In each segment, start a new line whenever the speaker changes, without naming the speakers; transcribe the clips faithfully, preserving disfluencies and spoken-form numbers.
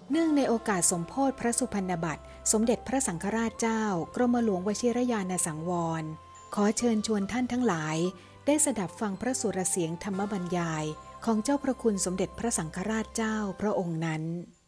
เนื่องในโอกาสสมโภชพระสุพรรณบัตรสมเด็จพระสังฆราชเจ้ากรมหลวงวชิรยานสังวรขอเชิญชวนท่านทั้งหลายได้สดับฟังพระสุรเสียงธรรมบรรยายของเจ้าพระคุณสมเด็จพระสังฆราชเจ้าพระองค์นั้น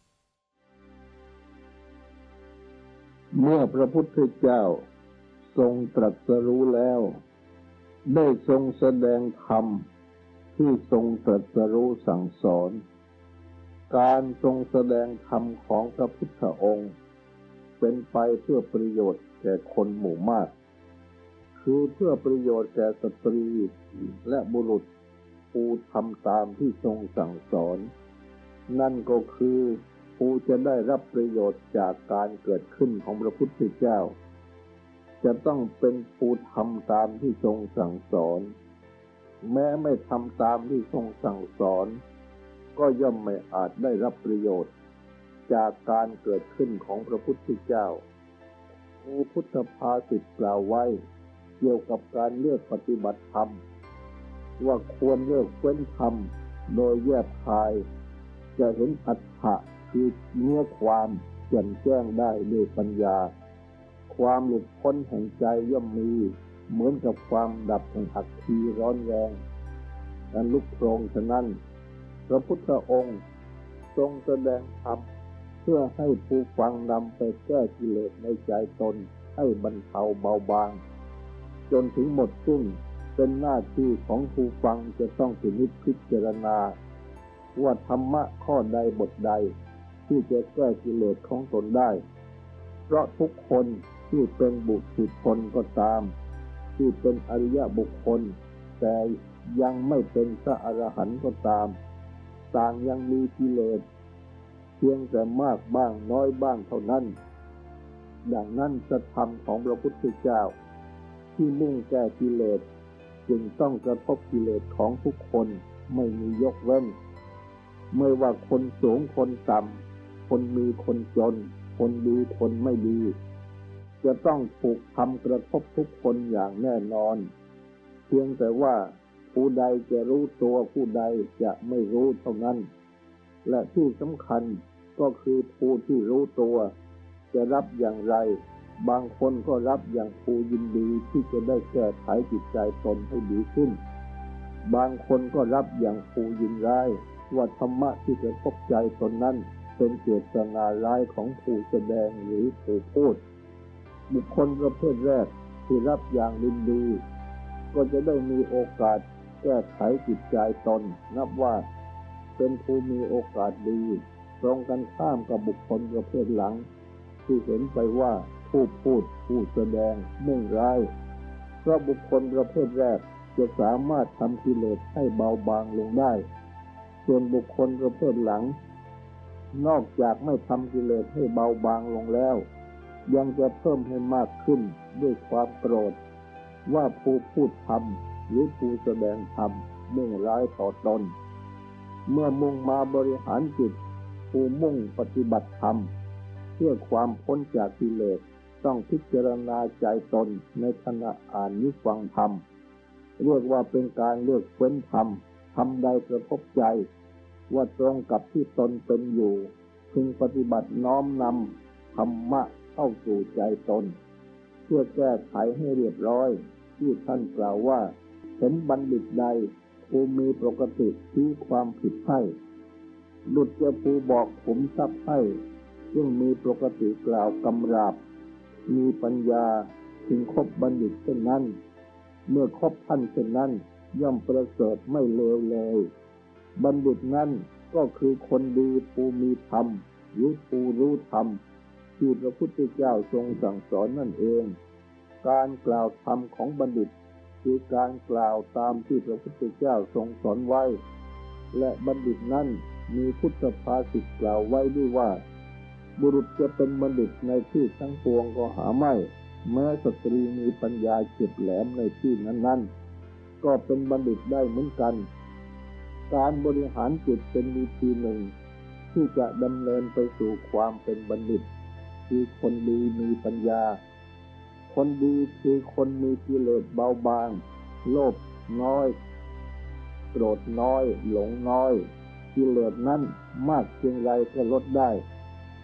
เมื่อพระพุทธเจ้าทรงตรัสรู้แล้วได้ทรงแสดงธรรมที่ทรงตรัสรู้สั่งสอนการทรงแสดงธรรมของพระพุทธองค์เป็นไปเพื่อประโยชน์แก่คนหมู่มากคือเพื่อประโยชน์แก่สตรีและบุรุษผู้ทำตามที่ทรงสั่งสอนนั่นก็คือผู้จะได้รับประโยชน์จากการเกิดขึ้นของพระพุทธเจ้าจะต้องเป็นผู้ทำตามที่ทรงสั่งสอนแม้ไม่ทำตามที่ทรงสั่งสอนก็ย่อมไม่อาจได้รับประโยชน์จากการเกิดขึ้นของพระพุทธเจ้ามีพุทธภาษิตกล่าวไว้เกี่ยวกับการเลือกปฏิบัติธรรมว่าควรเลือกเว้นธรรมโดยแยบคายจะเห็นอัตถะคือเนื้อความแจ่มแจ้งได้ด้วยปัญญาความหลุดพ้นแห่งใจย่อมมีเหมือนกับความดับแห่งอัคคีร้อนแรงอันลุกโผล่ฉะนั้นพระพุทธองค์ทรงแสดงธรรมเพื่อให้ผู้ฟังนำไปแก้กิเลสในใจตนให้บรรเทาเบาบางจนถึงหมดสิ้นเป็นหน้าที่ของผู้ฟังจะต้องพินิจพิจารณาว่าธรรมะข้อใดบทใดที่จะแก้กิเลสของตนได้เพราะทุกคนที่เป็นบุคคลก็ตามที่เป็นอริยบุคคลแต่ยังไม่เป็นพระอรหันต์ก็ตามต่างยังมีกิเลสเพียงแต่มากบ้างน้อยบ้างเท่านั้นดังนั้นพระธรรมของพระพุทธเจ้าที่มุ่งแก้กิเลสจึงต้องกระทบกิเลสของทุกคนไม่มียกเว้นไม่ว่าคนสูงคนต่ำคนมีคนจนคนดีคนไม่ดีจะต้องถูกทำกระทบทุกคนอย่างแน่นอนเพียงแต่ว่าผู้ใดจะรู้ตัวผู้ใดจะไม่รู้เท่านั้นและที่สำคัญก็คือผู้ที่รู้ตัวจะรับอย่างไรบางคนก็รับอย่างผู้ยินดีที่จะได้แก้ไขจิตใจตนให้ดีขึ้นบางคนก็รับอย่างผู้ยินร้ายว่าธรรมะที่จะพบใจตนนั้นเป็นเจตนาร้ายของผู้แสดงหรือผู้พูดบุคคลประเภทแรกที่รับอย่างยินดีก็จะได้มีโอกาสแก้ไขจิตใจตนนับว่าเป็นผู้มีโอกาสดีตรงกันข้ามกับบุคคลประเภทหลังที่เห็นไปว่าผู้พูดผู้แสดงมุ่งร้ายเพราะบุคคลประเภทแรกจะสามารถทำกิเลสให้เบาบางลงได้ส่วนบุคคลประเภทหลังนอกจากไม่ทำกิเลสให้เบาบางลงแล้วยังจะเพิ่มให้มากขึ้นด้วยความโกรธว่าผู้พูดธรรมหรือผู้แสดงธรรมมุ่งร้ายต่อตนเมื่อมุ่งมาบริหารจิตผู้มุ่งปฏิบัติธรรมเพื่อความพ้นจากกิเลสต้องพิจารณาใจตนในขณะอ่านนิฟังธรรมเรียกว่าเป็นการเลือกเฟ้นธรรมธรรมใดกระทบใจว่าตรงกับที่ตนเป็นอยู่พึงปฏิบัติน้อมนำธรรมะเข้าสู่ใจตนเพื่อแก้ไขให้เรียบร้อยที่ท่านกล่าวว่าเห็นบัณฑิตใดผู้มีปกติที่ความผิดให้ดุจจะผู้บอกผมทรัพย์ให้ซึ่งมีปกติกล่าวกำราบมีปัญญาถึงคบบัณฑิตเช่นนั้นเมื่อคบท่านเช่นนั้นย่อมประเสริฐไม่เลวเลยบัณฑิตนั้นก็คือคนดีผู้มีธรรมหรือผู้รู้ธรรมที่พระพุทธเจ้าทรงสั่งสอนนั่นเองการกล่าวธรรมของบัณฑิตคือการกล่าวตามที่พระพุทธเจ้าทรงสอนไว้และบัณฑิตนั้นมีพุทธภาษิตกล่าวไว้ด้วยว่าบุรุษจะเป็นบัณฑิตในที่ทั้งปวงก็หาไม่แม้สตรีมีปัญญาเฉียบแหลมในที่นั้นๆก็เป็นบัณฑิตได้เหมือนกันการบริหารจิตเป็นวิธีหนึ่งที่จะดำเนินไปสู่ความเป็นบัณฑิตคือคนดีมีปัญญาคนดีคือคนมีกิเลสเบาบางโลภน้อยโกรธน้อยหลงน้อยกิเลสนั้นมากเพียงไรก็ลดได้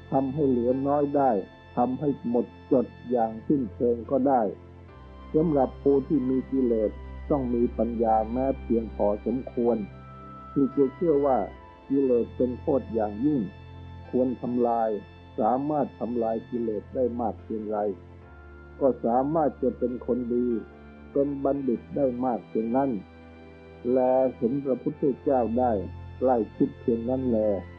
ทำให้เหลือน้อยได้ทำให้หมดจดอย่างสิ้นเชิงก็ได้สำหรับผู้ที่มีกิเลสต้องมีปัญญาแม้เพียงพอสมควรที่จะเชื่อว่ากิเลสเป็นโทษอย่างยิ่งควรทำลายสามารถทำลายกิเลสได้มากเพียงไรก็สามารถจะเป็นคนดีเป็นบัณฑิตได้มากเพียงนั้นแลเห็นพระพุทธเจ้าได้ใกล้ชิดเพียงนั้นแล